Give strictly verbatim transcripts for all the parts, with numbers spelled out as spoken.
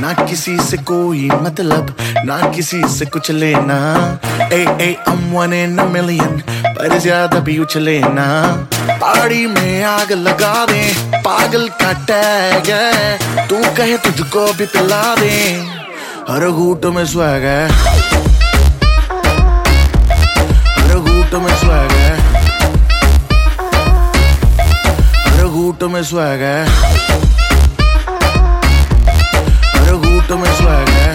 ना किसी से कोई मतलब, ना किसी से कुछ लेना। ए ए I'm one in a million, पर ज्यादा भी उछले ना। पहाड़ी में आग लगा दे, पागल का टैग है, तू कहे तुझको भी पिला दे, हर घूंट में स्वैग है, हर घूंट में स्वैग है, हर घूंट में स्वैग है, हर घूंट में स्वैग है।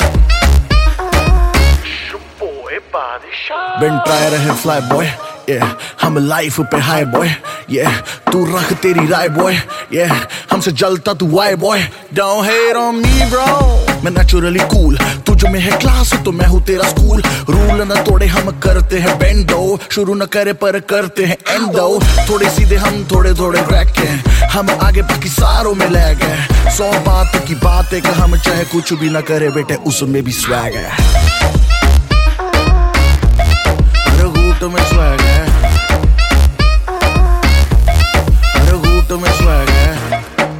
Been try रहे fly boy, yeah, हम लाइफ पे हाई बॉय, yeah, तू रख तेरी राय बॉय, yeah, हमसे जलता तू why boy, don't hate on me bro, मैं naturally cool, तुझ में है क्लास तो मैं हूँ तेरा स्कूल, रूल न तोड़े हम करते हैं बेंडो, शुरू न करे पर करते हैं एंडो, थोड़े सीधे हम थोड़े थोड़े क्रैक हैं, हम आगे बाकी सारों में लैग है, सौ बात की बात है कि हम चाहे कुछ भी न करे बेटे उसमें भी स्वैग है, में स्वैग है, हर घूंट में स्वैग है।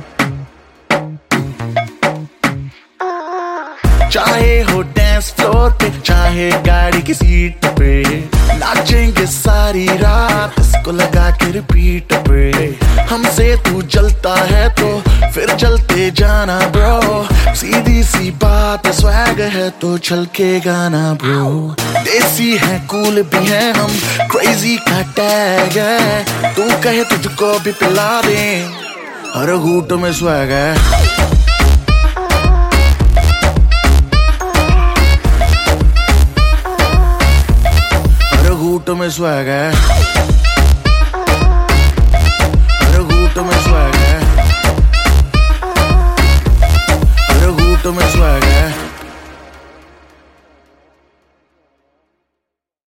चाहे हो डांस फ्लोर पे, चाहे गाड़ी की सीट पे, नाचेंगे सारी रात इसको लगा के रिपीट पे। हमसे तू जलता है तो फिर जलते जाना ब्रो, सीधी सी बात स्वैग है तो छलके गाना ब्रो। देसी है कूल भी है हम, क्रेजी का टैग है, तू कहे तुझको भी पिला दे, हर घूंट में स्वैग है, हर घूंट में स्वैग है।